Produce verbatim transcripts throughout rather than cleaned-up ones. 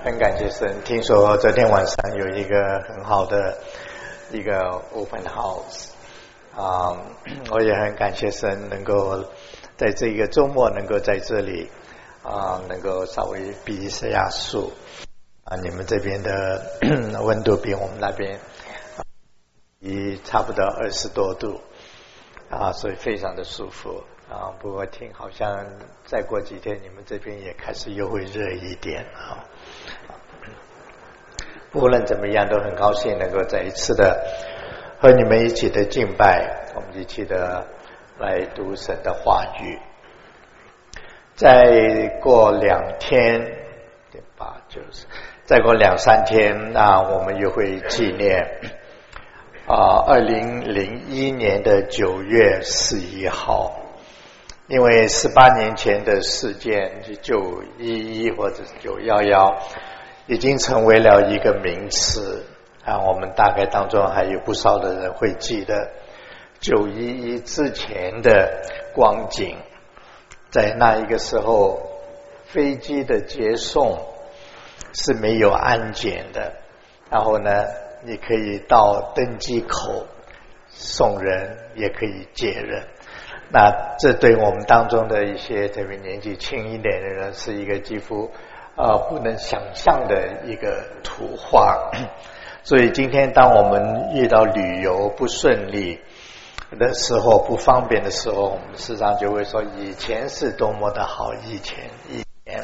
很感谢神，听说昨天晚上有一个很好的一个 open house 啊、嗯，我也很感谢神能够在这个周末能够在这里啊、呃，能够稍微比一下数啊，你们这边的温度比我们那边也差不多二十多度啊，所以非常的舒服啊。不过听好像再过几天你们这边也开始又会热一点啊。无论怎么样，都很高兴能够再一次的和你们一起的敬拜，我们一起的来读神的话语。再过两天，对吧？就是再过两三天，那我们又会纪念啊，二零零一年的九月十一号，因为十八年前的事件，九一一或者九一一。已经成为了一个名词啊，我们大概当中还有不少的人会记得九一一之前的光景，在那一个时候飞机的接送是没有安检的，然后呢你可以到登机口送人也可以接人，那这对我们当中的一些特别年纪轻一点的人是一个几乎呃，不能想象的一个图画。所以今天当我们遇到旅游不顺利的时候，不方便的时候，我们时常就会说以前是多么的好，以前以前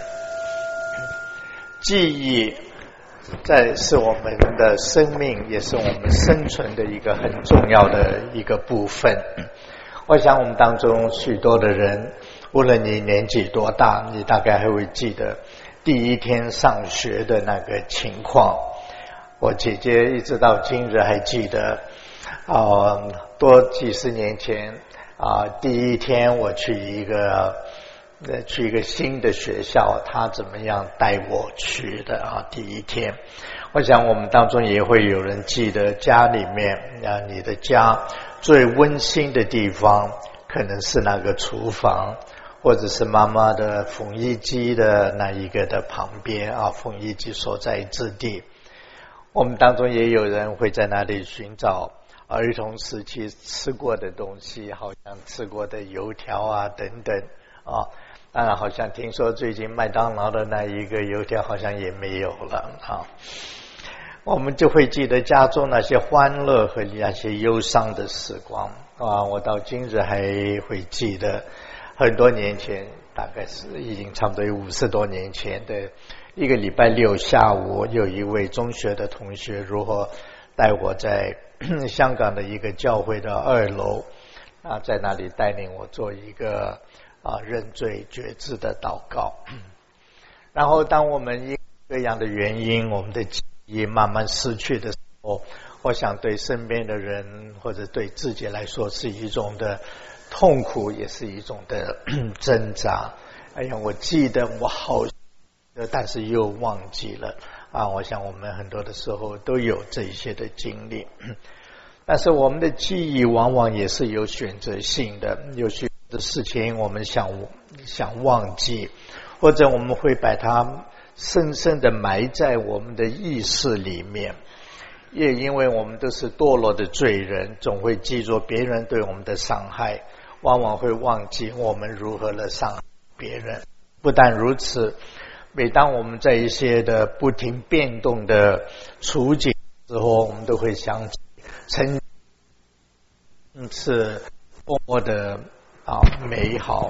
记忆在是我们的生命，也是我们生存的一个很重要的一个部分。我想我们当中许多的人，无论你年纪多大，你大概还会记得第一天上学的那个情况。我姐姐一直到今日还记得呃，多几十年前啊、呃，第一天我去一个呃去一个新的学校，她怎么样带我去的啊？第一天，我想我们当中也会有人记得家里面啊，你的家最温馨的地方可能是那个厨房，或者是妈妈的缝衣机的那一个的旁边啊，缝衣机所在之地。我们当中也有人会在那里寻找儿童时期吃过的东西，好像吃过的油条啊等等啊。当然好像听说最近麦当劳的那一个油条好像也没有了啊。我们就会记得家中那些欢乐和那些忧伤的时光啊。我到今日还会记得很多年前，大概是已经差不多有五十多年前的一个礼拜六下午，有一位中学的同学如何带我在香港的一个教会的二楼啊，在那里带领我做一个啊认罪觉知的祷告。然后当我们因各样的原因，我们的记忆慢慢失去的时候，我想对身边的人或者对自己来说是一种的痛苦，也是一种的挣扎。哎呀，我记得我好，但是又忘记了啊！我想我们很多的时候都有这一些的经历，但是我们的记忆往往也是有选择性的，有许多的事情我们想想忘记，或者我们会把它深深的埋在我们的意识里面。也因为我们都是堕落的罪人，总会记住别人对我们的伤害，往往会忘记我们如何的伤害别人。不但如此，每当我们在一些的不停变动的处境之后，我们都会想起曾经是多么的啊美好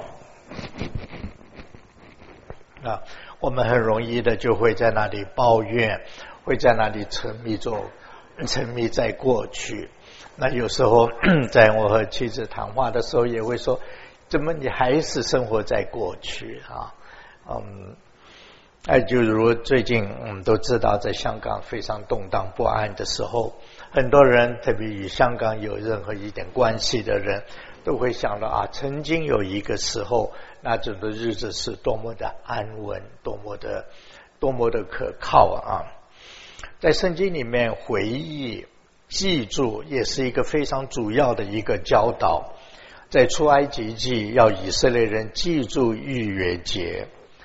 啊！我们很容易的就会在那里抱怨，会在那里沉迷着沉迷在过去。那有时候在我和妻子谈话的时候也会说，怎么你还是生活在过去啊？嗯，哎，就如最近我们都知道，在香港非常动荡不安的时候，很多人特别与香港有任何一点关系的人都会想到啊，曾经有一个时候那种的日子是多么的安稳，多么的多么的可靠啊！在圣经里面，回忆记住也是一个非常主要的一个教导。在出埃及记要以色列人记住逾越节，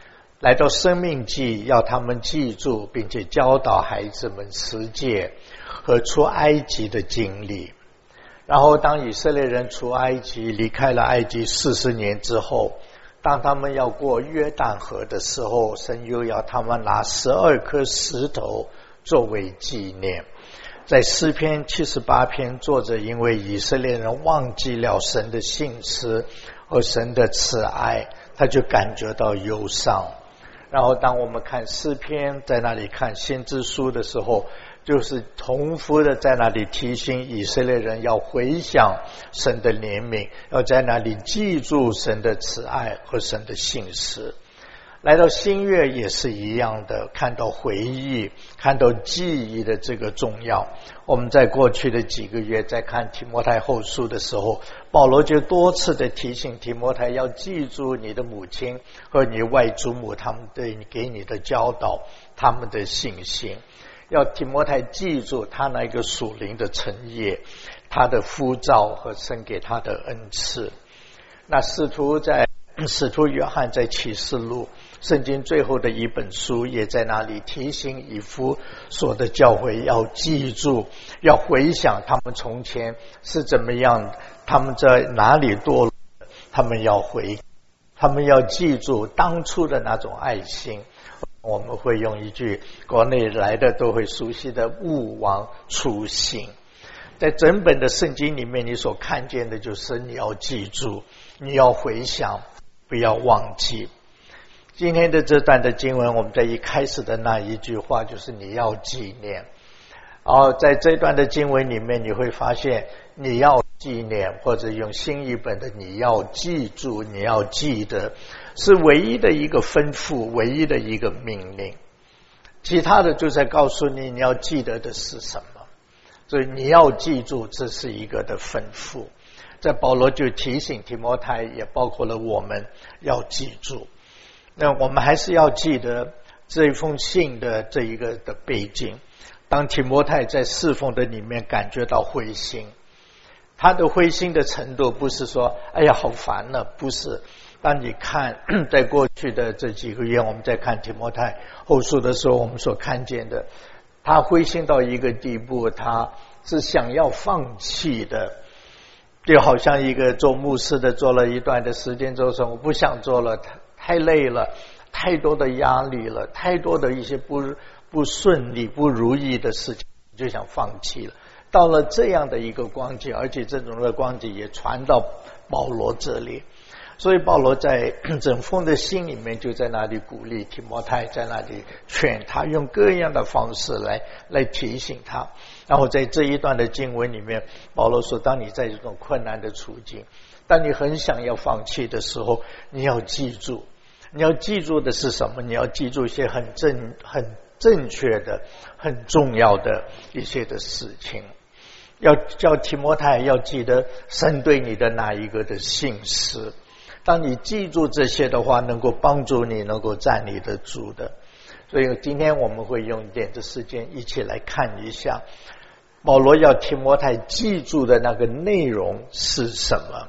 来到生命记，要他们记住并且教导孩子们十诫和出埃及的经历。然后当以色列人出埃及，离开了埃及四十年之后，当他们要过约旦河的时候，神又要他们拿十二颗石头作为纪念。在诗篇七十八篇，作者因为以色列人忘记了神的信实和神的慈爱，他就感觉到忧伤。然后当我们看诗篇，在那里看先知书的时候，就是重复的在那里提醒以色列人要回想神的怜悯，要在那里记住神的慈爱和神的信实。来到新约也是一样的，看到回忆，看到记忆的这个重要。我们在过去的几个月在看提摩太后书的时候，保罗就多次的提醒提摩太要记住你的母亲和你外祖母他们对你给你的教导，他们的信心，要提摩太记住他那个属灵的成业，他的呼召和神给他的恩赐。那使徒在使徒约翰在启示录，圣经最后的一本书，也在那里提醒以弗所的教会要记住，要回想他们从前是怎么样，他们在哪里堕落，他们要回，他们要记住当初的那种爱心。我们会用一句国内来的都会熟悉的勿忘初心。在整本的圣经里面，你所看见的就是你要记住，你要回想，不要忘记。今天的这段的经文，我们在一开始的那一句话就是你要纪念。然后在这段的经文里面，你会发现你要纪念，或者用新译本的你要记住，你要记得，是唯一的一个吩咐，唯一的一个命令。其他的就在告诉你你要记得的是什么，所以你要记住，这是一个的吩咐。在保罗就提醒提摩太，也包括了我们要记住。那我们还是要记得这一封信的这一个的背景。当提摩太在侍奉的里面感觉到灰心，他的灰心的程度不是说哎呀好烦了，不是。当你看在过去的这几个月，我们在看提摩太后书的时候，我们所看见的，他灰心到一个地步，他是想要放弃的。就好像一个做牧师的做了一段的时间之后说我不想做了，太累了，太多的压力了，太多的一些不不顺利不如意的事情，就想放弃了。到了这样的一个光景，而且这种的光景也传到保罗这里，所以保罗在整封的信里面就在那里鼓励提摩太，在那里劝他，用各样的方式来来提醒他。然后在这一段的经文里面，保罗说当你在这种困难的处境，当你很想要放弃的时候，你要记住，你要记住的是什么？你要记住一些很正很正确的很重要的一些的事情。要叫提摩太要记得神对你的那一个的信实，当你记住这些的话，能够帮助你能够站立得住的。所以今天我们会用一点的时间一起来看一下保罗要提摩太记住的那个内容是什么。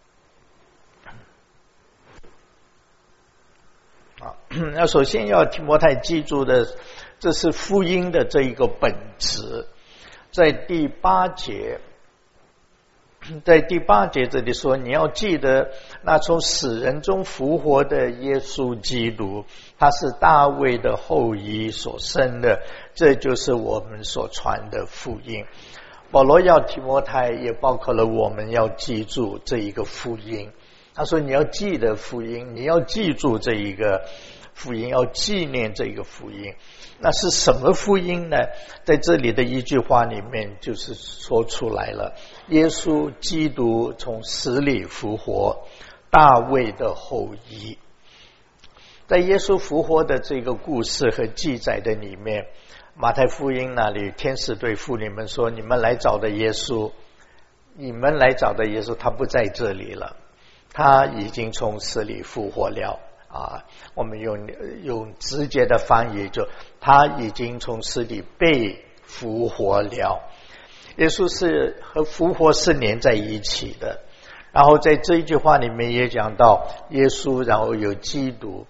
那首先要提摩太记住的，这是福音的这一个本质。在第八节，在第八节这里说，你要记得那从死人中复活的耶稣基督，他是大卫的后裔所生的，这就是我们所传的福音。保罗要提摩太，也包括了我们要记住这一个福音。他说你要记得福音，你要记住这一个福音，要纪念这个福音。那是什么福音呢？在这里的一句话里面就是说出来了，耶稣基督从死里复活，大卫的后裔。在耶稣复活的这个故事和记载的里面，马太福音那里天使对妇女们说，你们来找的耶稣，你们来找的耶稣他不在这里了，他已经从死里复活了啊，我们用用直接的翻译，就他已经从死里被复活了。耶稣是和复活是连在一起的。然后在这一句话里面也讲到耶稣，然后有基督，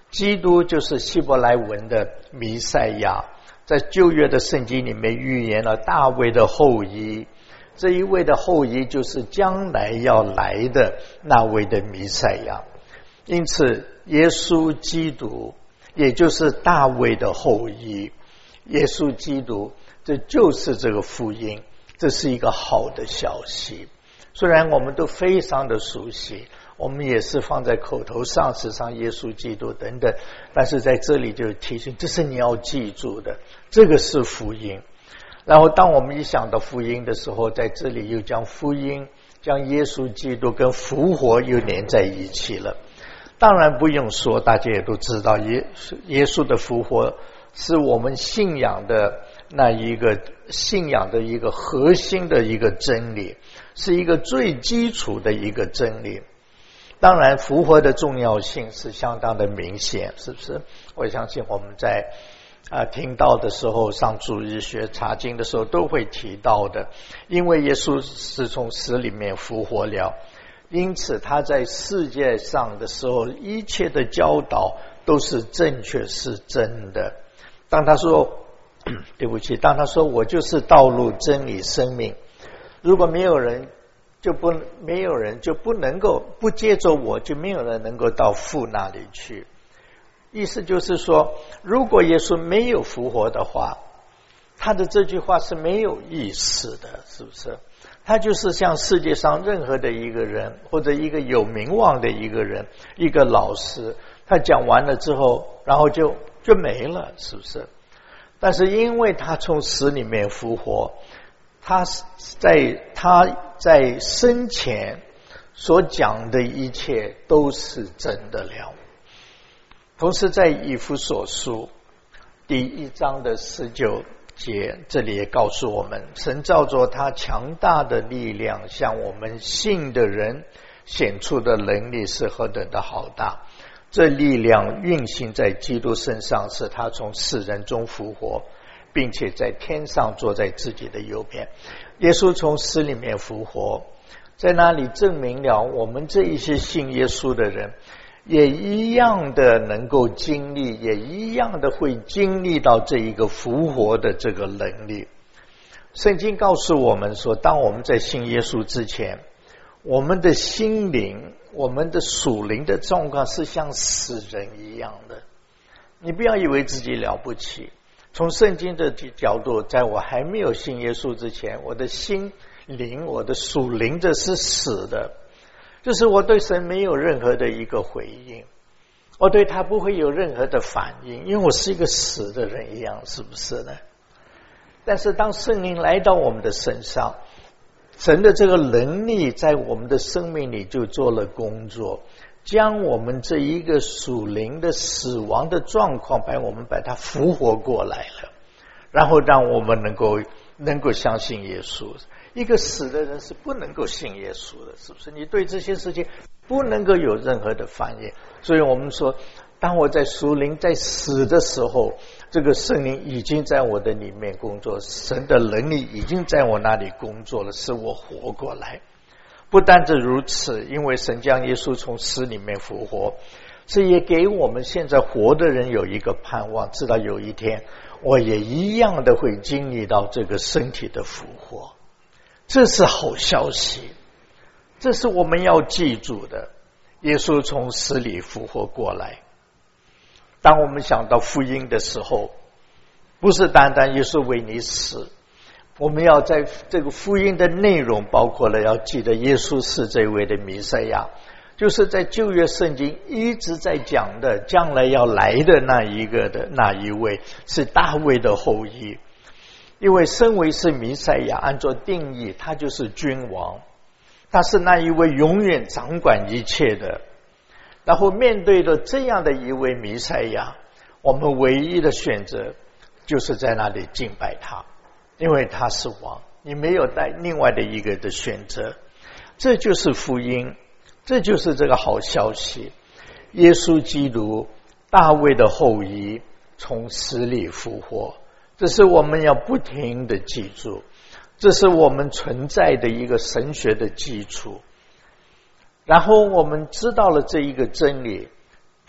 基督就是希伯来文的弥赛亚，在旧约的圣经里面预言了大卫的后裔，这一位的后裔就是将来要来的那位的弥赛亚。因此耶稣基督也就是大卫的后裔，耶稣基督这就是这个福音，这是一个好的消息。虽然我们都非常的熟悉，我们也是放在口头上，时常耶稣基督等等，但是在这里就提醒，这是你要记住的，这个是福音。然后当我们一想到福音的时候，在这里又将福音将耶稣基督跟复活又连在一起了。当然不用说，大家也都知道耶耶稣的复活是我们信仰的那一个信仰的一个核心的一个真理，是一个最基础的一个真理。当然复活的重要性是相当的明显，是不是？我相信我们在啊、呃、听到的时候，上主日学查经的时候都会提到的，因为耶稣是从死里面复活了，因此他在世界上的时候一切的教导都是正确是真的。当他说对不起当他说我就是道路真理生命，如果没有人就不没有人就不能够不接着我，就没有人能够到父那里去。意思就是说，如果耶稣没有复活的话，他的这句话是没有意思的，是不是？他就是像世界上任何的一个人，或者一个有名望的一个人，一个老师，他讲完了之后然后就就没了，是不是？但是因为他从死里面复活，他在他在生前所讲的一切都是真的了。同时在以弗所书第一章的十九节，这里也告诉我们，神照着他强大的力量向我们信的人显出的能力是何等的浩大，这力量运行在基督身上，使他从死人中复活，并且在天上坐在自己的右边。耶稣从死里面复活，在那里证明了我们这一些信耶稣的人也一样的能够经历，也一样的会经历到这一个复活的这个能力。圣经告诉我们说，当我们在信耶稣之前，我们的心灵，我们的属灵的状况是像死人一样的。你不要以为自己了不起，从圣经的角度，在我还没有信耶稣之前，我的心灵，我的属灵的是死的，就是我对神没有任何的一个回应，我对他不会有任何的反应，因为我是一个死的人一样，是不是呢？但是当圣灵来到我们的身上，神的这个能力在我们的生命里就做了工作，将我们这一个属灵的死亡的状况，把我们把它复活过来了，然后让我们能够能够相信耶稣。一个死的人是不能够信耶稣的，是不是？你对这些事情不能够有任何的反应。所以我们说，当我在属灵在死的时候，这个圣灵已经在我的里面工作，神的能力已经在我那里工作了，使我活过来。不单止如此，因为神将耶稣从死里面复活，这也给我们现在活的人有一个盼望，知道有一天我也一样的会经历到这个身体的复活。这是好消息，这是我们要记住的。耶稣从死里复活过来，当我们想到福音的时候，不是单单耶稣为你死，我们要在这个福音的内容包括了要记得耶稣是这位的弥赛亚，就是在旧约圣经一直在讲的将来要来的那一个的那一位是大卫的后裔。因为身为是弥赛亚，按照定义他就是君王，他是那一位永远掌管一切的。然后面对着这样的一位弥赛亚，我们唯一的选择就是在那里敬拜他，因为他是王，你没有带另外的一个的选择。这就是福音，这就是这个好消息。耶稣基督大卫的后裔从死里复活，这是我们要不停的记住，这是我们存在的一个神学的基础。然后我们知道了这一个真理，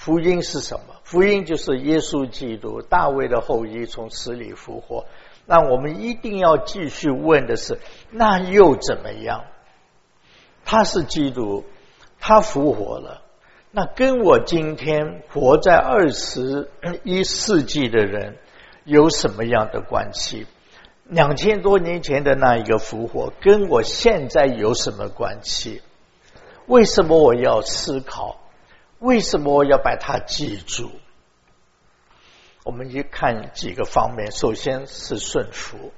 福音是什么？福音就是耶稣基督，大卫的后裔，从死里复活。那我们一定要继续问的是，那又怎么样？他是基督，他复活了，那跟我今天活在二十一世纪的人有什么样的关系？两千多年前的那一个复活跟我现在有什么关系？为什么我要思考？为什么我要把它记住？我们一看几个方面，首先是顺服。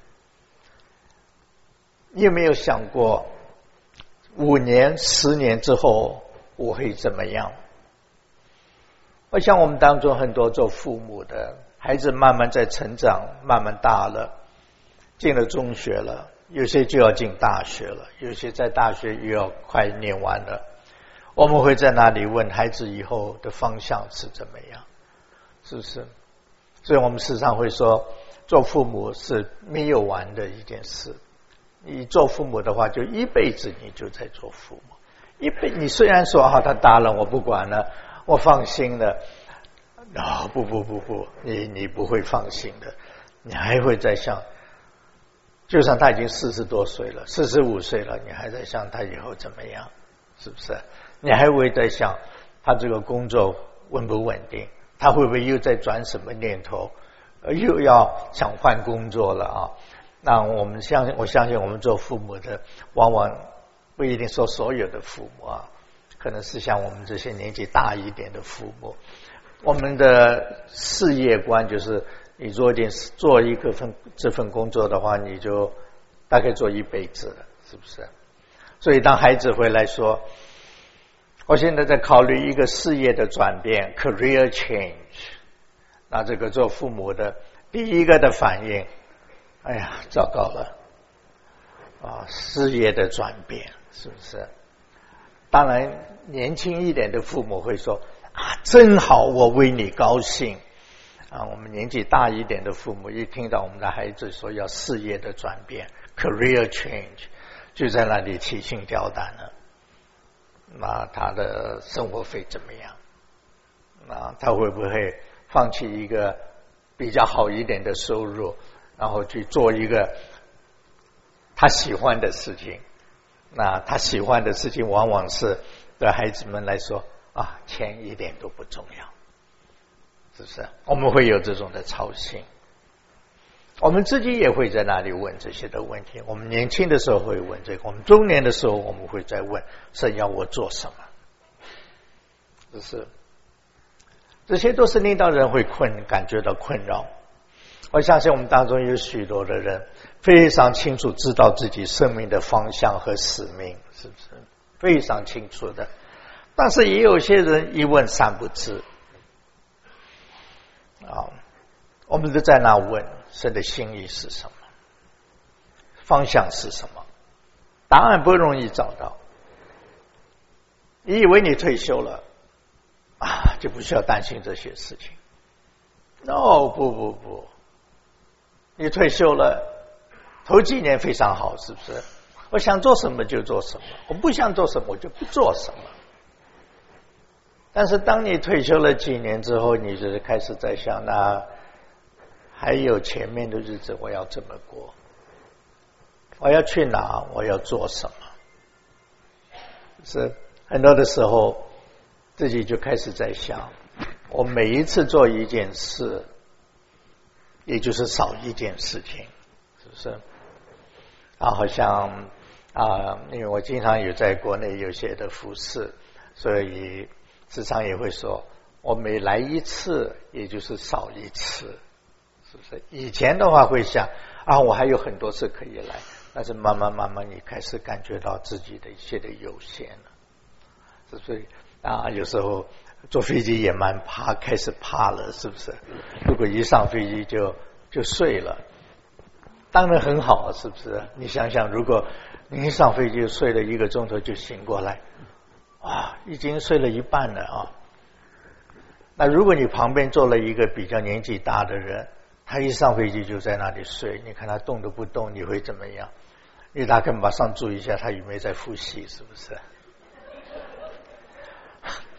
你有没有想过五年十年之后我会怎么样？我想我们当中很多做父母的孩子慢慢在成长，慢慢大了，进了中学了，有些就要进大学了，有些在大学又要快念完了。我们会在那里问孩子以后的方向是怎么样，是不是？所以我们时常会说，做父母是没有完的一件事。你做父母的话，就一辈子你就在做父母。一辈你虽然说啊，他大了，我不管了，我放心了。啊、哦，不不不不，你你不会放心的，你还会在想，就算他已经四十多岁了，四十五岁了，你还在想他以后怎么样，是不是？你还会在想他这个工作稳不稳定，他会不会又在转什么念头，又要想换工作了啊？那我们相信，我相信我们做父母的，往往不一定说所有的父母啊，可能是像我们这些年纪大一点的父母，我们的事业观就是你做一点做一个份这份工作的话，你就大概做一辈子了，是不是？所以当孩子回来说，我现在在考虑一个事业的转变 career change， 那这个做父母的第一个的反应，哎呀糟糕了啊，事业的转变，是不是？当然年轻一点的父母会说啊，真好，我为你高兴啊。我们年纪大一点的父母一听到我们的孩子说要事业的转变 career change， 就在那里提心吊胆了。那他的生活费怎么样？那他会不会放弃一个比较好一点的收入，然后去做一个他喜欢的事情？那他喜欢的事情往往是对孩子们来说啊，钱一点都不重要，是不是？我们会有这种的操心，我们自己也会在那里问这些的问题。我们年轻的时候会问这个，我们中年的时候我们会再问神要我做什么，是不是？这些都是令到人会困感觉到困扰。我相信我们当中有许多的人非常清楚知道自己生命的方向和使命，是不是？非常清楚的。但是也有些人一问三不知啊，我们都在那问神的心意是什么，方向是什么，答案不容易找到。你以为你退休了啊，就不需要担心这些事情。No， 不不不，你退休了，头几年非常好，是不是？我想做什么就做什么，我不想做什么我就不做什么。但是当你退休了几年之后，你就是开始在想，那还有前面的日子我要怎么过，我要去哪，我要做什么。是很多的时候自己就开始在想，我每一次做一件事也就是少一件事情，是不是啊？好像啊，因为我经常有在国内有些的服侍，所以时常也会说，我每来一次也就是少一次，是不是？以前的话会想啊，我还有很多次可以来，但是慢慢慢慢你开始感觉到自己的一些的有限了，所以啊，有时候坐飞机也蛮怕，开始怕了，是不是？如果一上飞机就就睡了，当然很好，是不是？你想想，如果你一上飞机睡了一个钟头就醒过来，哇，已经睡了一半了啊！那如果你旁边坐了一个比较年纪大的人，他一上飞机就在那里睡，你看他动都不动，你会怎么样？你大概马上注意一下他有没有在呼吸，是不是？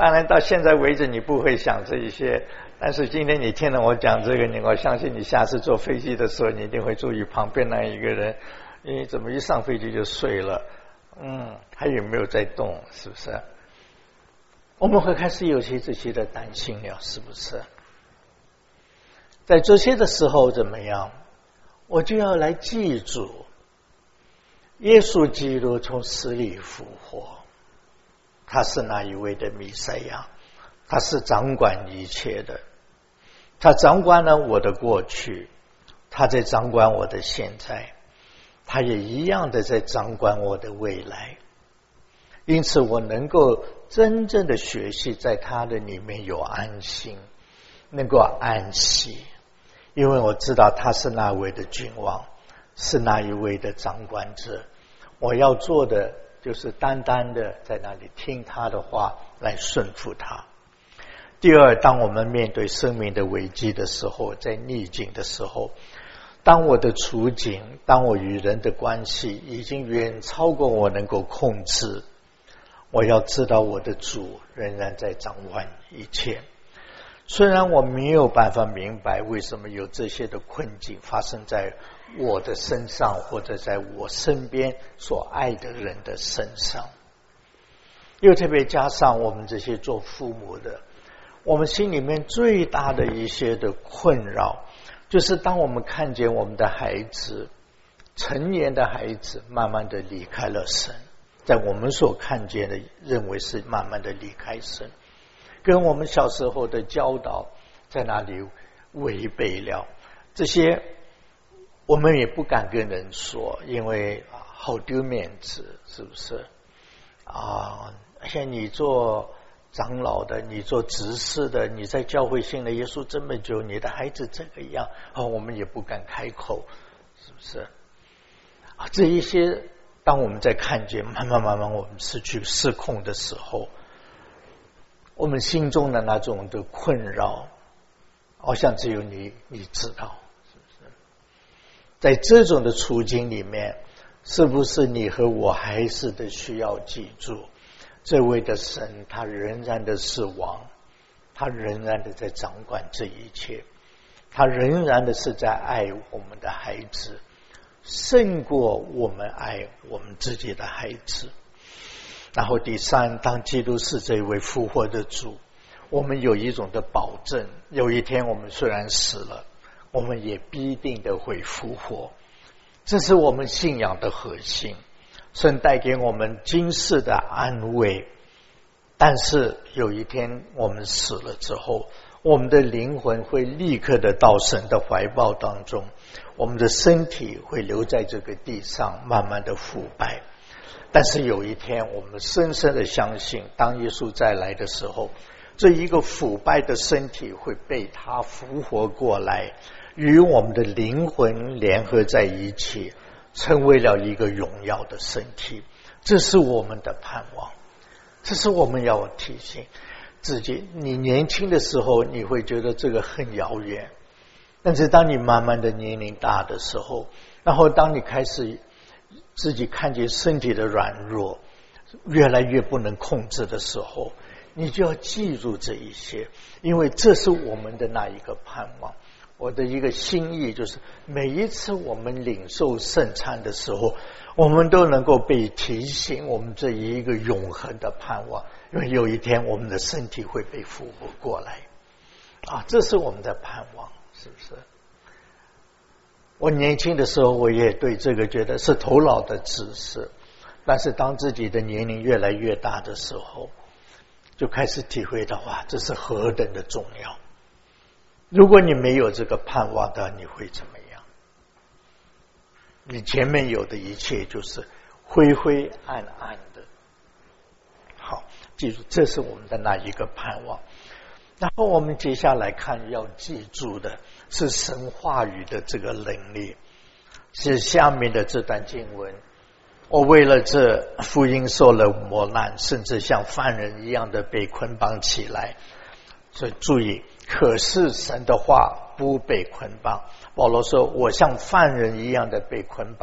当然到现在为止你不会想这一些，但是今天你听了我讲这个，你我相信你下次坐飞机的时候，你一定会注意旁边那一个人，你怎么一上飞机就睡了？嗯，还有没有在动？是不是？我们会开始有些这些的担心了，是不是？在这些的时候怎么样？我就要来记住，耶稣基督从死里复活，他是那一位的弥赛亚，他是掌管一切的，他掌管了我的过去，他在掌管我的现在，他也一样的在掌管我的未来。因此我能够真正的学习在他的里面有安心，能够安息，因为我知道他是那位的君王，是那一位的掌管者。我要做的就是单单的在那里听他的话，来顺服他。第二，当我们面对生命的危机的时候，在逆境的时候，当我的处境，当我与人的关系已经远超过我能够控制，我要知道我的主仍然在掌管一切。虽然我没有办法明白为什么有这些的困境发生在我的身上，或者在我身边所爱的人的身上，又特别加上我们这些做父母的，我们心里面最大的一些的困扰，就是当我们看见我们的孩子，成年的孩子慢慢的离开了神，在我们所看见的认为是慢慢的离开神，跟我们小时候的教导在那里违背了，这些我们也不敢跟人说，因为好丢面子，是不是啊？而且你做长老的，你做执事的，你在教会信了耶稣这么久，你的孩子这个样啊，我们也不敢开口，是不是啊？这一些当我们在看见慢慢慢慢我们失去失控的时候，我们心中的那种的困扰，好像只有你你知道，是不是？在这种的处境里面，是不是你和我还是得需要记住，这位的神他仍然的是王，他仍然的在掌管这一切，他仍然的是在爱我们的孩子，胜过我们爱我们自己的孩子。然后第三，当基督是这位复活的主，我们有一种的保证，有一天我们虽然死了，我们也必定的会复活，这是我们信仰的核心，神带给我们今世的安慰。但是有一天我们死了之后，我们的灵魂会立刻的到神的怀抱当中，我们的身体会留在这个地上慢慢的腐败。但是有一天我们深深的相信，当耶稣再来的时候，这一个腐败的身体会被他复活过来，与我们的灵魂联合在一起，成为了一个荣耀的身体。这是我们的盼望，这是我们要提醒自己。你年轻的时候你会觉得这个很遥远，但是当你慢慢的年龄大的时候，然后当你开始自己看见身体的软弱越来越不能控制的时候，你就要记住这一些，因为这是我们的那一个盼望。我的一个心意就是，每一次我们领受圣餐的时候，我们都能够被提醒我们这一个永恒的盼望，因为有一天我们的身体会被复活过来啊，这是我们的盼望，是不是？我年轻的时候我也对这个觉得是头脑的知识，但是当自己的年龄越来越大的时候，就开始体会到哇，这是何等的重要。如果你没有这个盼望的，你会怎么样？你前面有的一切就是灰灰暗暗的。好，记住，这是我们的那一个盼望。然后我们接下来看，要记住的是神话语的这个能力，是下面的这段经文。我为了这福音受了磨难，甚至像犯人一样的被捆绑起来。所以注意，可是神的话不被捆绑。保罗说，我像犯人一样的被捆绑，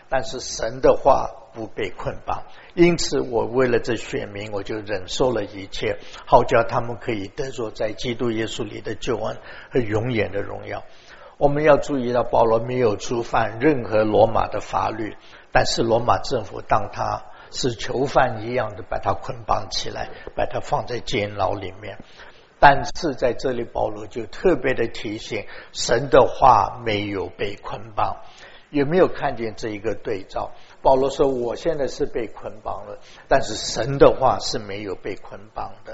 但是神的话不被捆绑。因此我为了这选民，我就忍受了一切，好叫他们可以得着在基督耶稣里的救恩和永远的荣耀。我们要注意到，保罗没有触犯任何罗马的法律，但是罗马政府当他是囚犯一样的把他捆绑起来，把他放在监牢里面。但是在这里保罗就特别的提醒，神的话没有被捆绑。有没有看见这一个对照？保罗说我现在是被捆绑了，但是神的话是没有被捆绑的。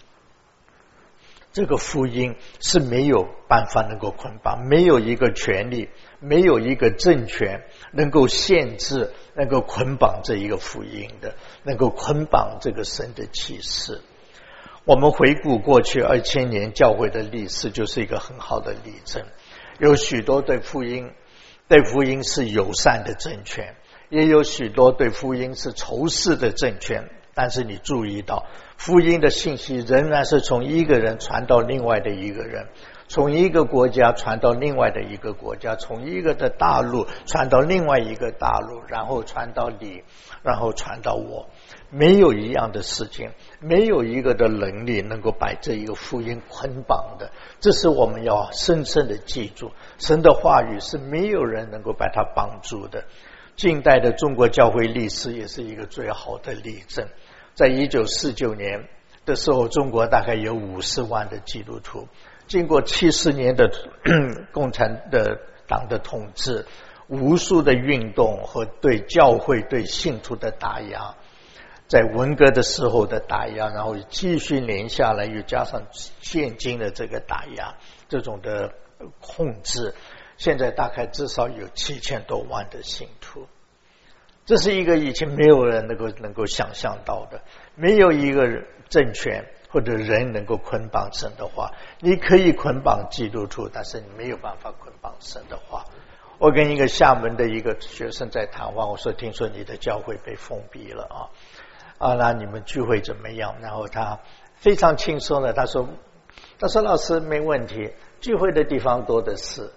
这个福音是没有办法能够捆绑，没有一个权利，没有一个政权能够限制，能够捆绑这一个福音的，能够捆绑这个神的启示。我们回顾过去二千年教会的历史，就是一个很好的例证。有许多对福音对福音是友善的政权，也有许多对福音是仇视的政权，但是你注意到福音的信息仍然是从一个人传到另外的一个人，从一个国家传到另外的一个国家，从一个的大陆传到另外一个大陆，然后传到你，然后传到我。没有一样的事情，没有一个的能力能够把这一个福音捆绑的。这是我们要深深的记住，神的话语是没有人能够把它绑住的。近代的中国教会历史也是一个最好的例证。在一九四九年的时候，中国大概有五十万的基督徒，经过七十年的共产的党的统治，无数的运动和对教会对信徒的打压，在文革的时候的打压，然后继续连下来，又加上现今的这个打压，这种的控制，现在大概至少有七千多万的信徒。这是一个以前没有人能够能够想象到的，没有一个政权或者人能够捆绑神的话。你可以捆绑基督徒，但是你没有办法捆绑神的话。我跟一个厦门的一个学生在谈话，我说听说你的教会被封闭了啊。啊，那你们聚会怎么样？然后他非常轻松的他说他说老师没问题，聚会的地方多的是。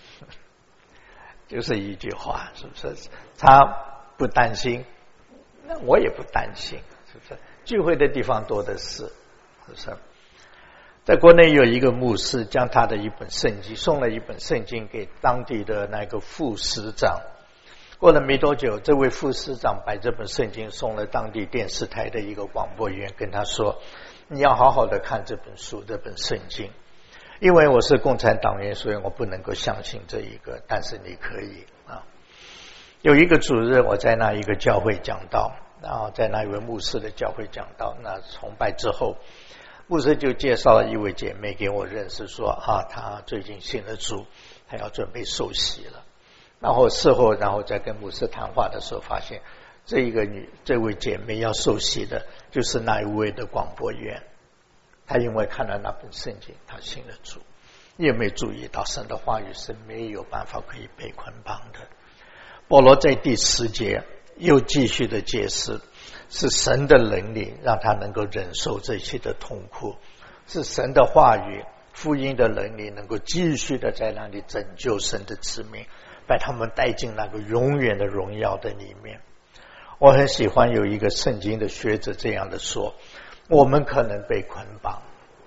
就是一句话，是不是？他不担心，那我也不担心，是不是？聚会的地方多的是，是不是？在国内有一个牧师将他的一本圣经送了一本圣经给当地的那个副市长。过了没多久，这位副市长把这本圣经送了当地电视台的一个广播员，跟他说你要好好的看这本书，这本圣经。因为我是共产党员，所以我不能够相信这一个，但是你可以啊。有一个主日我在那一个教会讲道，然后在那一位牧师的教会讲道，那崇拜之后，牧师就介绍了一位姐妹给我认识，说啊，她最近信了主，她要准备受洗了。然后事后，然后再跟牧师谈话的时候，发现这一个女这位姐妹要受洗的，就是那一位的广播员。她因为看了那本圣经，她信了主。你有没有注意到，神的话语是没有办法可以被捆绑的？保罗在第十节又继续的解释，是神的能力让他能够忍受这些的痛苦，是神的话语福音的能力能够继续的在那里拯救神的子民，把他们带进那个永远的荣耀的里面。我很喜欢有一个圣经的学者这样的说，我们可能被捆绑，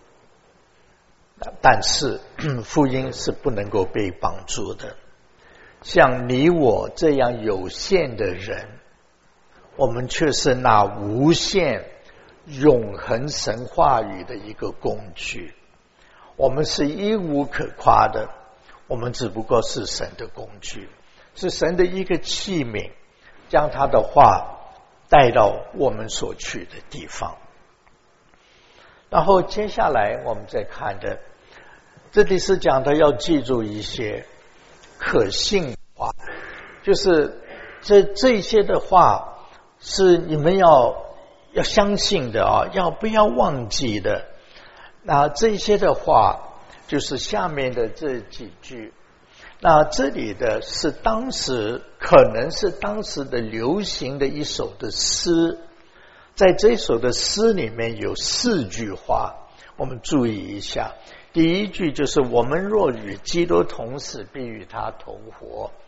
但是福音是不能够被绑住的。像你我这样有限的人，我们却是那无限永恒神话语的一个工具。我们是一无可夸的，我们只不过是神的工具，是神的一个器皿，将他的话带到我们所去的地方。然后接下来我们再看的，这里是讲的要记住一些可信话，就是这这些的话是你们要要相信的啊，要不要忘记的。那这些的话就是下面的这几句。那这里的是当时可能是当时的流行的一首的诗，在这首的诗里面有四句话，我们注意一下。第一句就是我们若与基督同死，必与他同活。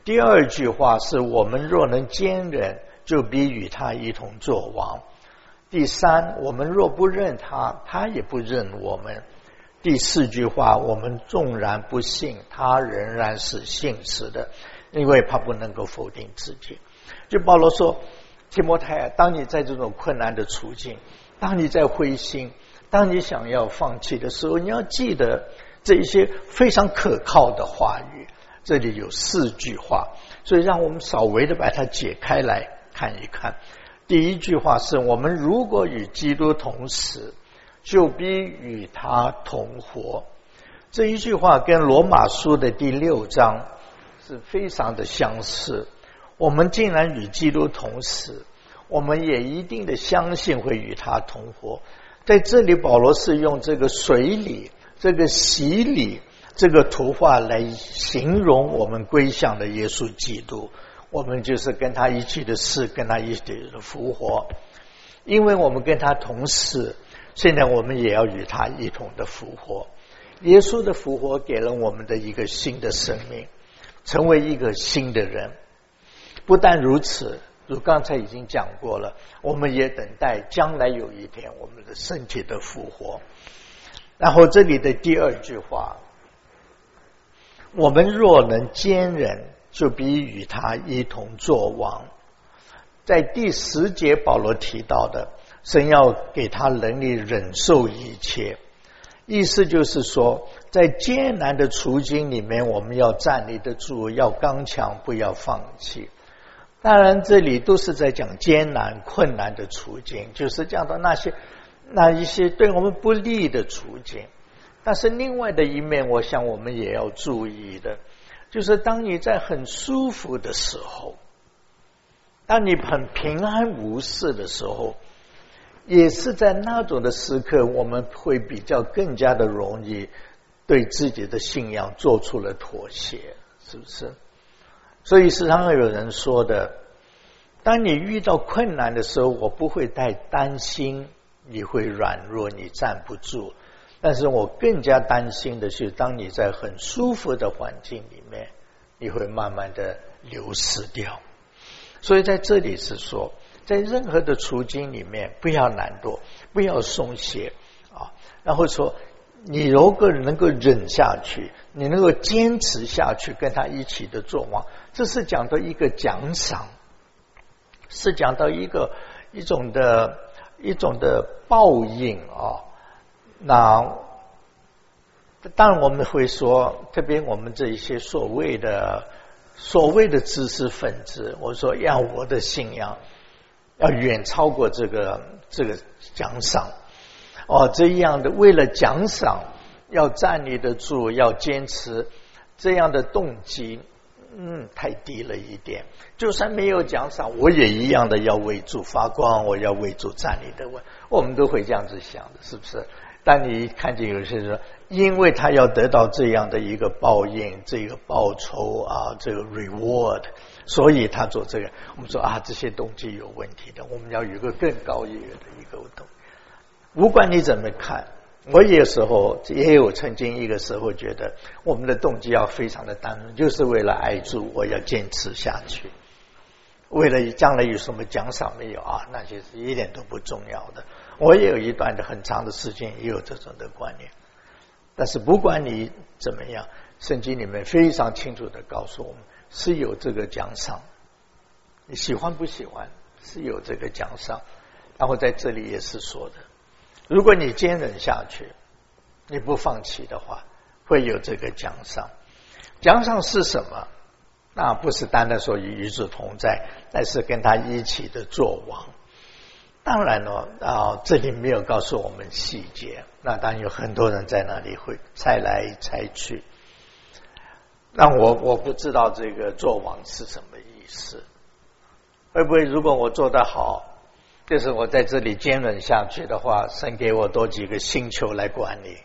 第二句话是我们若能坚忍，就必与他一同作王。第三，我们若不认他，他也不认我们。第四句话，我们纵然不信，他仍然是信实的，因为他不能够否定自己。就保罗说，提摩太，当你在这种困难的处境，当你在灰心，当你想要放弃的时候，你要记得这一些非常可靠的话语。这里有四句话，所以让我们稍微的把它解开来看一看。第一句话是，我们如果与基督同死，就必与他同活。这一句话跟罗马书的第六章是非常的相似。我们竟然与基督同死，我们也一定的相信会与他同活。在这里保罗是用这个水礼，这个洗礼，这个图画来形容我们归向的耶稣基督，我们就是跟他一起的死，跟他一起的复活。因为我们跟他同死，现在我们也要与他一同的复活。耶稣的复活给了我们的一个新的生命，成为一个新的人。不但如此，如刚才已经讲过了，我们也等待将来有一天我们的身体的复活。然后这里的第二句话，我们若能坚忍，就必与他一同作王。在第十节保罗提到的，神要给他能力忍受一切，意思就是说，在艰难的处境里面，我们要站立得住，要刚强，不要放弃。当然这里都是在讲艰难困难的处境，就是讲到那些那一些对我们不利的处境。但是另外的一面，我想我们也要注意的，就是当你在很舒服的时候，当你很平安无事的时候，也是在那种的时刻，我们会比较更加的容易对自己的信仰做出了妥协，是不是？所以时常有人说的，当你遇到困难的时候，我不会太担心你会软弱，你站不住，但是我更加担心的是，当你在很舒服的环境里面，你会慢慢的流失掉。所以在这里是说，在任何的处境里面，不要懒惰，不要松懈啊。然后说，你如果能够忍下去，你能够坚持下去，跟他一起的作王，这是讲到一个奖赏，是讲到一个一种的一种的报应啊。那当然我们会说，特别我们这一些所谓的所谓的知识分子，我说要我的信仰要远超过这个这个奖赏哦，这样的为了奖赏要站立得住，要坚持，这样的动机嗯太低了一点。就算没有奖赏，我也一样的要为主发光，我要为主站立得稳，我们都会这样子想的，是不是？但你看见有些人说，因为他要得到这样的一个报应，这个报酬啊，这个 reward， 所以他做这个。我们说啊，这些动机有问题的，我们要有一个更高一个的一个动。不管你怎么看，我有时候也有曾经一个时候觉得，我们的动机要非常的单纯，就是为了爱主，我要坚持下去。为了将来有什么奖赏没有啊，那些是一点都不重要的。我也有一段的很长的时间也有这种的观念。但是不管你怎么样，圣经里面非常清楚的告诉我们，是有这个奖赏，你喜欢不喜欢是有这个奖赏。然后在这里也是说的，如果你坚忍下去，你不放弃的话，会有这个奖赏。奖赏是什么？那不是单单说与主同在，但是跟他一起的作王。当然了、哦、啊，这里没有告诉我们细节，那当然有很多人在那里会猜来猜去。那我我不知道这个作王是什么意思，会不会如果我做得好，就是我在这里坚忍下去的话，神给我多几个星球来管理，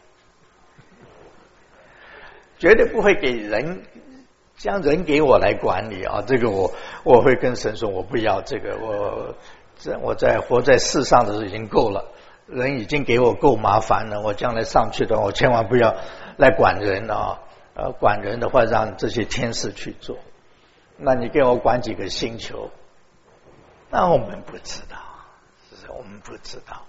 绝对不会给人将人给我来管理啊！这个我我会跟神说，我不要这个，我这我在活在世上的时候已经够了，人已经给我够麻烦了，我将来上去的话，我千万不要来管人啊！呃，管人的话，让这些天使去做。 那你给我管几个星球？那我们不知道，是不是？我们不知道，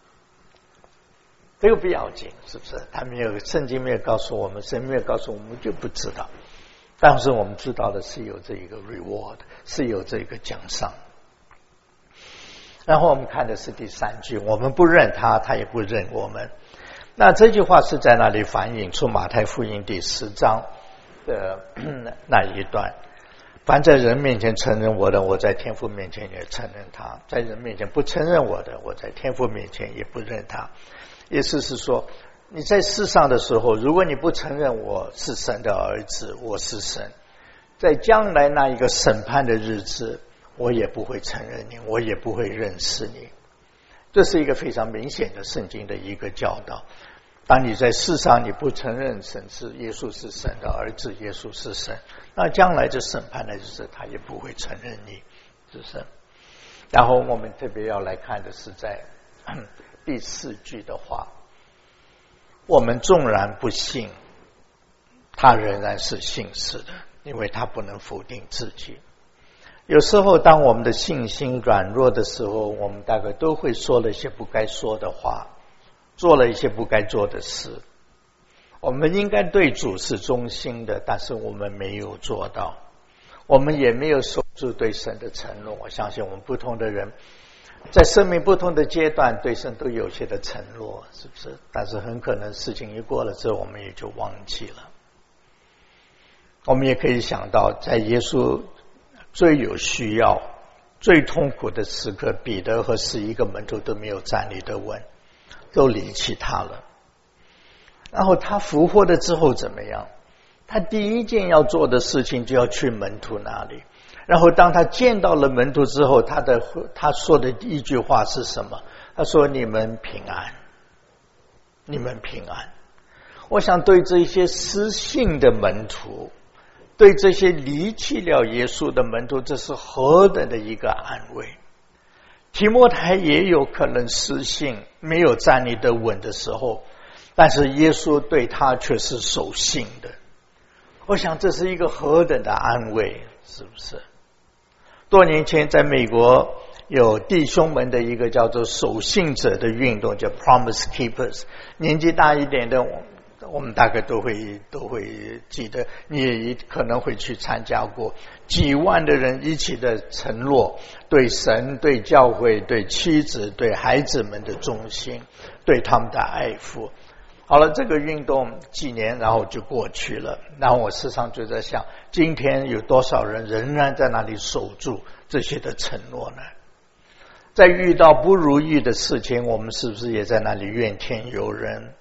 这个不要紧，是不是？他没有，圣经没有告诉我们，神没有告诉我们，我们就不知道。但是我们知道的是有这一个 reward， 是有这个奖赏。然后我们看的是第三句，我们不认他，他也不认我们。那这句话是在那里反映出马太福音第十章的那一段。凡在人面前承认我的，我在天父面前也承认他；在人面前不承认我的，我在天父面前也不认他。意思是说，你在世上的时候，如果你不承认我是神的儿子，我是神，在将来那一个审判的日子，我也不会承认你，我也不会认识你。这是一个非常明显的圣经的一个教导。当你在世上你不承认神是耶稣是神的儿子，耶稣是神，那将来这审判的日子他也不会承认你，是不是？然后我们特别要来看的是在第四句的话，我们纵然不信，他仍然是信实的，因为他不能否定自己。有时候当我们的信心软弱的时候，我们大概都会说了一些不该说的话，做了一些不该做的事。我们应该对主是忠心的，但是我们没有做到，我们也没有守住对神的承诺。我相信我们不同的人在生命不同的阶段对神都有些的承诺，是不是？但是很可能事情一过了之后我们也就忘记了。我们也可以想到在耶稣最有需要最痛苦的时刻，彼得和十一个门徒都没有站立得稳，都离弃他了。然后他复活了之后怎么样？他第一件要做的事情就要去门徒那里，然后当他见到了门徒之后，他的他说的第一句话是什么？他说：你们平安，你们平安。我想对这些失信的门徒，对这些离弃了耶稣的门徒，这是何等的一个安慰。提摩太也有可能失信，没有站立得稳的时候，但是耶稣对他却是守信的。我想这是一个何等的安慰，是不是？多年前在美国有弟兄们的一个叫做守信者的运动，叫 Promise Keepers。 年纪大一点的我们大概都会都会记得，你也可能会去参加过，几万的人一起的承诺，对神、对教会、对妻子、对孩子们的忠心，对他们的爱抚。好了，这个运动几年然后就过去了，然后我时常就在想，今天有多少人仍然在那里守住这些的承诺呢？在遇到不如意的事情，我们是不是也在那里怨天尤人？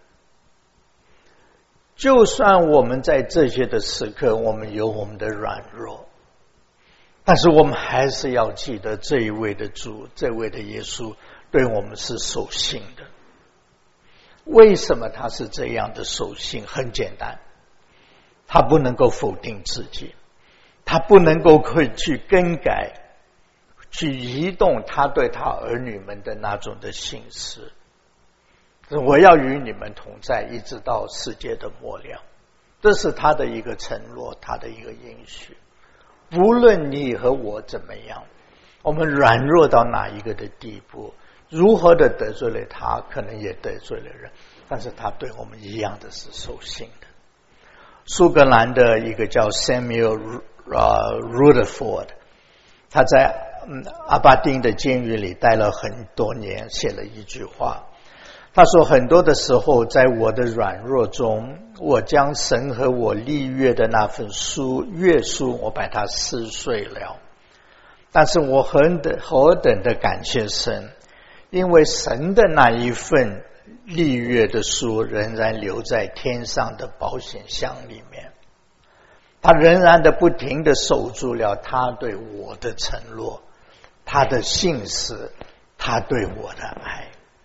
就算我们在这些的时刻我们有我们的软弱，但是我们还是要记得这一位的主，这位的耶稣对我们是守信的。为什么他是这样的守信？很简单，他不能够否定自己，他不能够会去更改，去移动他对他儿女们的那种的信实。我要与你们同在，一直到世界的末了，这是他的一个承诺，他的一个应许。无论你和我怎么样，我们软弱到哪一个的地步，如何的得罪了他，可能也得罪了人，但是他对我们一样的是守信的。苏格兰的一个叫 Samuel Rutherford， 他在阿巴丁的监狱里待了很多年，写了一句话，他说，很多的时候在我的软弱中，我将神和我立约的那份书约书我把它撕碎了，但是我何等何等的感谢神，因为神的那一份立约的书仍然留在天上的保险箱里面，他仍然的不停的守住了他对我的承诺，他的信实，他对我的爱。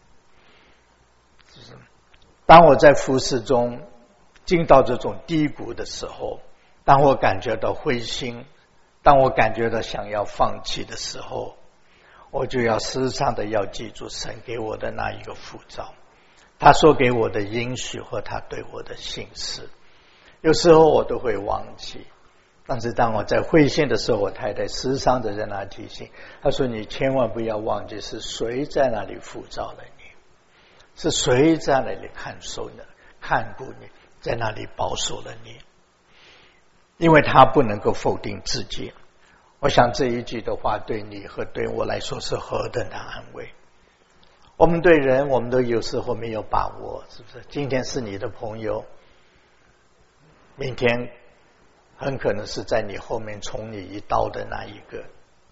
当我在服事中进到这种低谷的时候，当我感觉到灰心，当我感觉到想要放弃的时候，我就要时常的要记住神给我的那一个呼召，他说给我的应许和他对我的信实。有时候我都会忘记， 但是当我在会信的时候，我太太时常的在那提醒，她说你千万不要忘记是谁在那里辅照了你，是谁在那里看守呢，看顾你，在那里保守了你，因为他不能够否定自己。我想这一句的话对你和对我来说是何等的安慰。我们对人我们都有时候没有把握，是不是？今天是你的朋友，明天很可能是在你后面冲你一刀的那一个。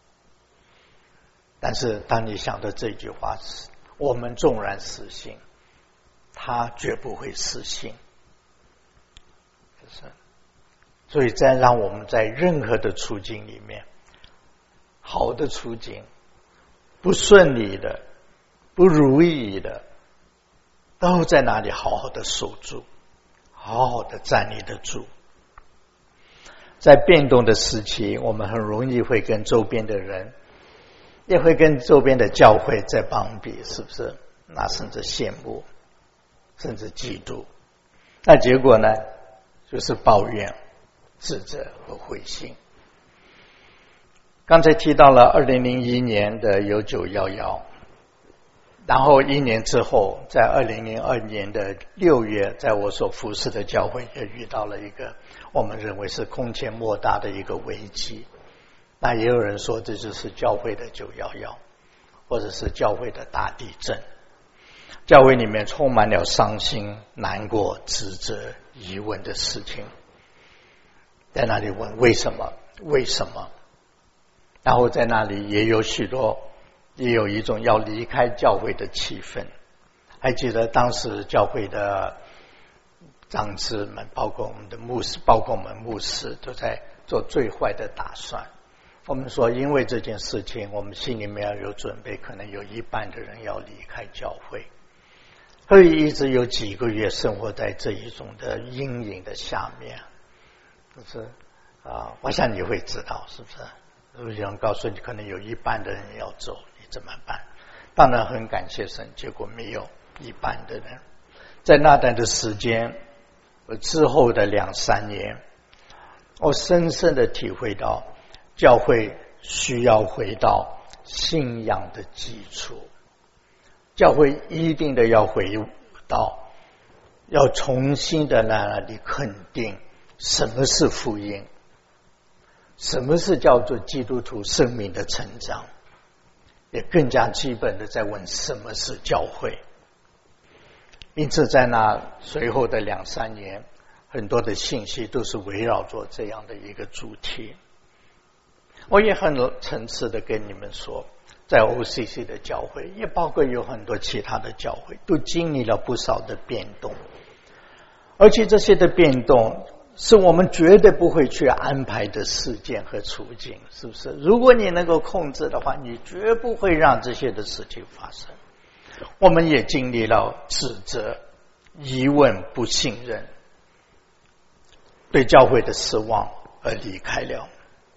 但是当你想到这句话时，我们纵然死心，他绝不会死心。是，所以再让我们在任何的处境里面，好的处境，不顺利的，不如意的，都在那里好好的守住，好好的站立得住。在变动的时期，我们很容易会跟周边的人，也会跟周边的教会在帮比，是不是？那甚至羡慕，甚至嫉妒。那结果呢，就是抱怨、指责和灰心。刚才提到了二零零一年的有九一一，然后一年之后，在二零零二年的六月，在我所服侍的教会也遇到了一个我们认为是空前莫大的一个危机。那也有人说这就是教会的九一一，或者是教会的大地震。教会里面充满了伤心、难过、指责、疑问的事情，在那里问为什么？为什么？然后在那里也有许多，也有一种要离开教会的气氛。还记得当时教会的长子们，包括我们的牧师，包括我们牧师，都在做最坏的打算。我们说，因为这件事情，我们心里面要有准备，可能有一半的人要离开教会。所以一直有几个月生活在这一种的阴影的下面，就是啊，我想你会知道，是不是？如果有人告诉你，可能有一半的人要走，你怎么办？当然很感谢神，结果没有一半的人。在那段的时间之后的两三年，我深深的体会到，教会需要回到信仰的基础。教会一定的要回到，要重新的那里肯定什么是福音，什么是叫做基督徒生命的成长，也更加基本的在问什么是教会。因此在那随后的两三年，很多的信息都是围绕着这样的一个主题。我也很诚实的跟你们说，在 O C C 的教会，也包括有很多其他的教会，都经历了不少的变动，而且这些的变动是我们绝对不会去安排的事件和处境，是不是？如果你能够控制的话，你绝不会让这些的事情发生。我们也经历了指责、疑问、不信任，对教会的失望而离开了。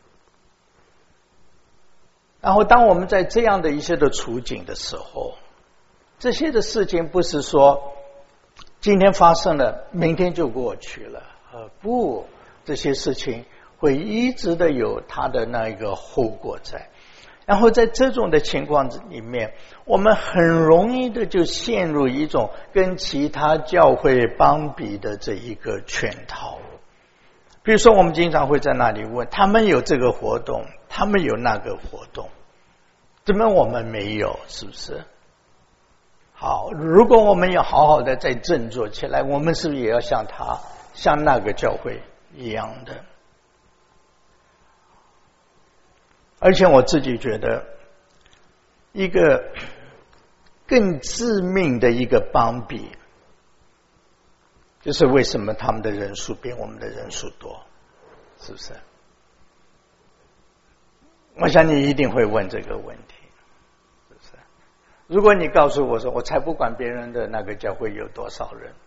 然后当我们在这样的一些的处境的时候，这些的事情不是说今天发生了明天就过去了，呃，不，这些事情会一直的有它的那一个后果在。然后在这种的情况里面，我们很容易的就陷入一种跟其他教会帮比的这一个圈套。比如说我们经常会在那里问，他们有这个活动，他们有那个活动，怎么我们没有？是不是？好，如果我们要好好的再振作起来，我们是不是也要像他像那个教会一样的？而且我自己觉得，一个更致命的一个帮比，就是为什么他们的人数比我们的人数多，是不是？我想你一定会问这个问题，是不是？如果你告诉我说，我才不管别人的那个教会有多少人，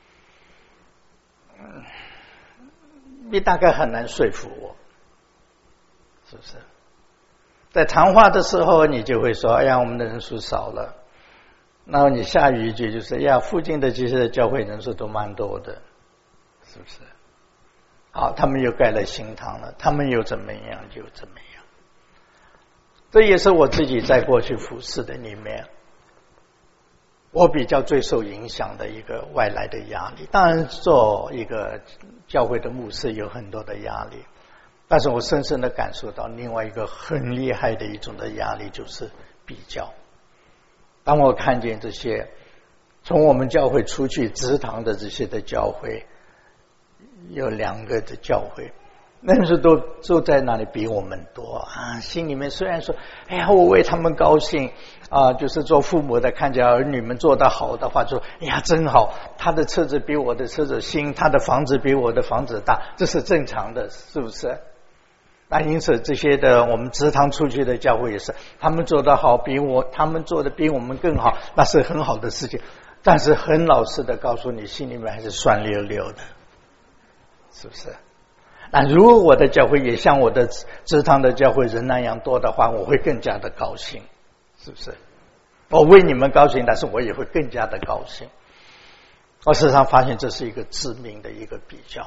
嗯，你大概很难说服我，是不是？在谈话的时候，你就会说：“哎呀，我们的人数少了。”然后你下一句就是：“哎呀，附近的这些教会人数都蛮多的，是不是？” 好，他们又盖了新堂了，他们又怎么样就怎么样。这也是我自己在过去服侍的里面，我比较最受影响的一个外来的压力。当然做一个教会的牧师有很多的压力，但是我深深的感受到另外一个很厉害的一种的压力，就是比较。当我看见这些从我们教会出去职堂的这些的教会，有两个的教会，那时都都在那里比我们多啊，心里面虽然说哎呀我为他们高兴啊，就是做父母的看见儿女们做得好的话，就哎呀真好，他的车子比我的车子新，他的房子比我的房子大，这是正常的，是不是？那因此这些的我们职堂出去的教会也是，他们做得好，比我他们做的比我们更好，那是很好的事情。但是很老实的告诉你，心里面还是酸溜溜的，是不是？那如果我的教会也像我的职堂的教会人那样多的话，我会更加的高兴，是不是？我为你们高兴，但是我也会更加的高兴。我时常发现这是一个致命的一个比较，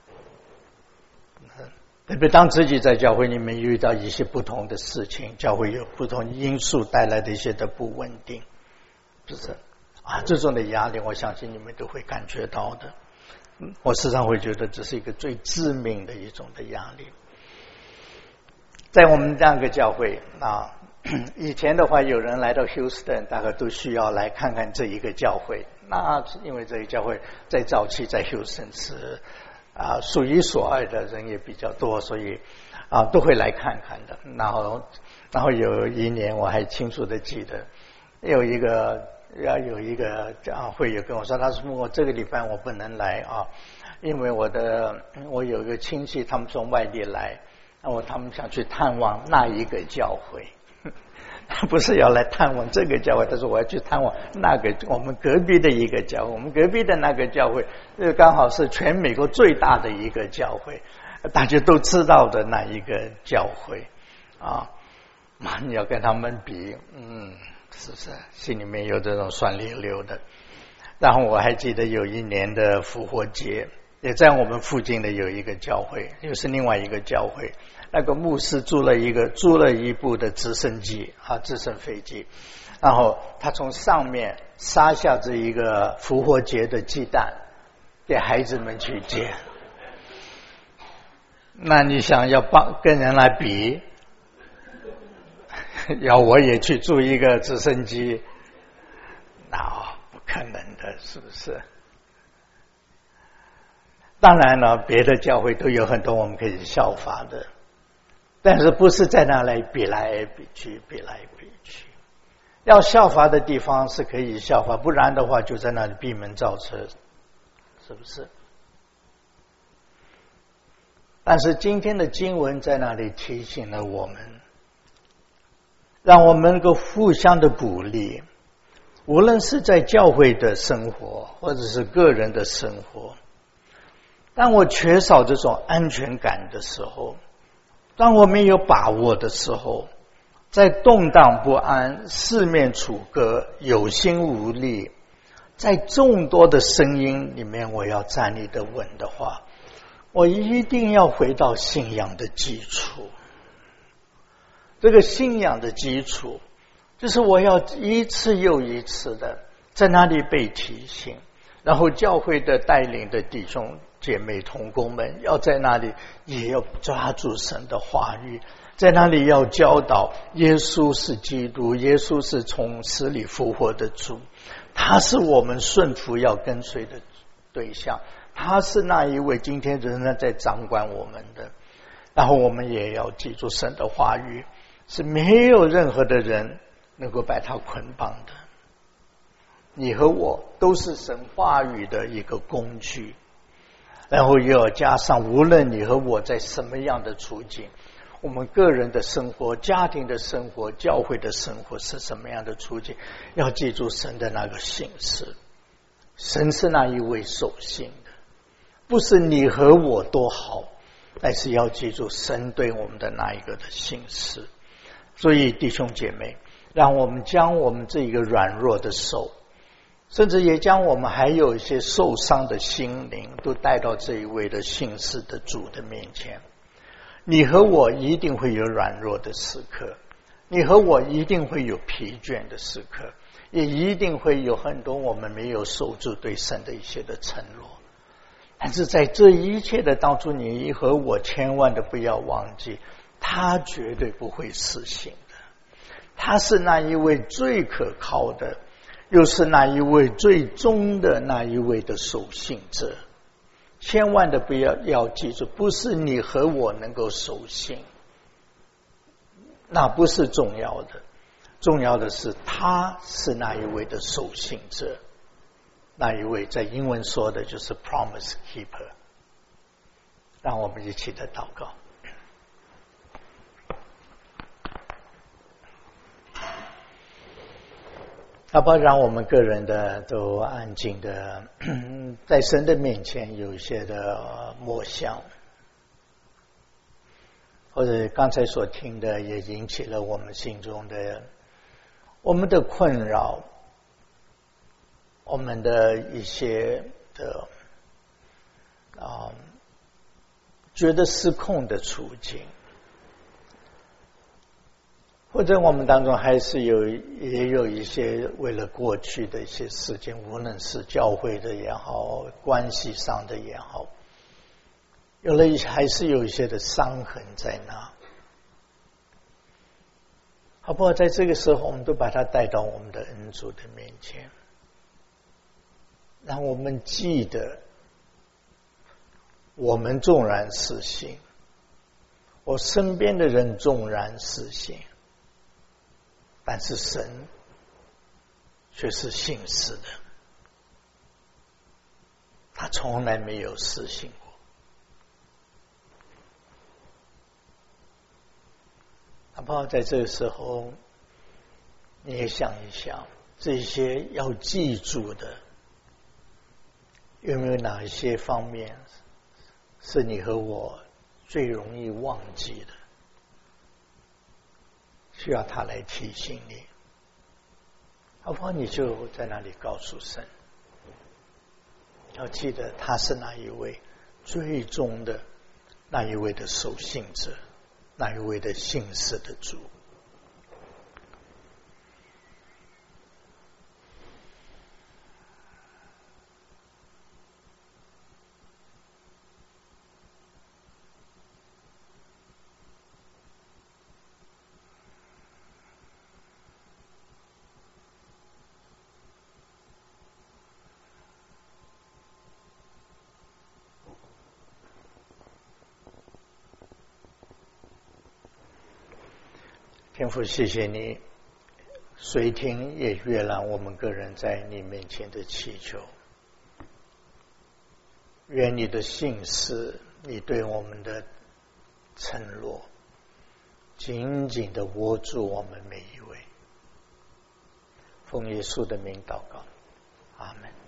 特别当自己在教会里面遇到一些不同的事情，教会有不同因素带来的一些的不稳定，就是啊，这种的压力我相信你们都会感觉到的。我时常会觉得这是一个最致命的一种的压力。在我们这样一个教会啊，以前的话有人来到 Houston 大概都需要来看看这一个教会，那因为这一教会在早期在 Houston 是啊数一数二的人也比较多，所以啊都会来看看的。然后然后有一年我还清楚的记得有一个要有一个啊会友跟我说，他说我这个礼拜我不能来啊，因为我的我有一个亲戚他们从外地来，那我他们想去探望那一个教会，他不是要来探望这个教会，他说我要去探望那个我们隔壁的一个教会，我们隔壁的那个教会刚好是全美国最大的一个教会，大家都知道的那一个教会啊，你要跟他们比，嗯。是不是心里面有这种酸溜溜的？然后我还记得有一年的复活节，也在我们附近的有一个教会，又是另外一个教会，那个牧师租了一个租了一部的直升机啊，直升飞机，然后他从上面撒下这一个复活节的鸡蛋给孩子们去捡。那你想要帮跟人来比，要我也去租一个直升机，那、哦、不可能的，是不是？当然了，别的教会都有很多我们可以效法的，但是不是在那里比来比去，比来比去。要效法的地方是可以效法，不然的话就在那里闭门造车，是不是？但是今天的经文在那里提醒了我们，让我们能够互相的鼓励，无论是在教会的生活或者是个人的生活。当我缺少这种安全感的时候，当我没有把握的时候，在动荡不安、四面楚歌、有心无力，在众多的声音里面我要站立得稳的话，我一定要回到信仰的基础。这个信仰的基础就是我要一次又一次的在那里被提醒，然后教会的带领的弟兄姐妹同工们要在那里也要抓住神的话语，在那里要教导耶稣是基督，耶稣是从死里复活的主，他是我们顺服要跟随的对象，他是那一位今天仍然在掌管我们的。然后我们也要记住神的话语是没有任何的人能够把它捆绑的，你和我都是神话语的一个工具。然后又要加上无论你和我在什么样的处境，我们个人的生活、家庭的生活、教会的生活是什么样的处境，要记住神的那个信实，神是那一位守信的，不是你和我多好，但是要记住神对我们的那一个的信实。所以弟兄姐妹，让我们将我们这一个软弱的手甚至也将我们还有一些受伤的心灵都带到这一位的信实的主的面前。你和我一定会有软弱的时刻，你和我一定会有疲倦的时刻，也一定会有很多我们没有守住对神的一些的承诺。但是在这一切的当中，你和我千万的不要忘记，他绝对不会失信的，他是那一位最可靠的，又是那一位最终的那一位的守信者。千万的不要要记住，不是你和我能够守信，那不是重要的，重要的是他是那一位的守信者，那一位在英文说的就是 promise keeper。 让我们一起的祷告。好不好？让我们个人的都安静的在神的面前有一些的默想，或者刚才所听的也引起了我们心中的我们的困扰，我们的一些的啊、觉得失控的处境，或者我们当中还是有也有一些为了过去的一些事情，无论是教会的也好，关系上的也好，有了还是有一些的伤痕在那。好不好？在这个时候，我们都把它带到我们的恩主的面前，让我们记得，我们纵然失信，我身边的人纵然失信，但是神却是信实的，他从来没有失信过。好不好？在这个时候，你也想一想，这些要记住的，有没有哪一些方面是你和我最容易忘记的？需要他来提醒你，好不好？你就在那里告诉神，要记得他是那一位最终的那一位的守信者，那一位的信实的主。天父，谢谢你垂听也悦纳我们个人在你面前的祈求，愿你的信实，你对我们的承诺紧紧的握住我们每一位。奉耶稣的名祷告，阿们。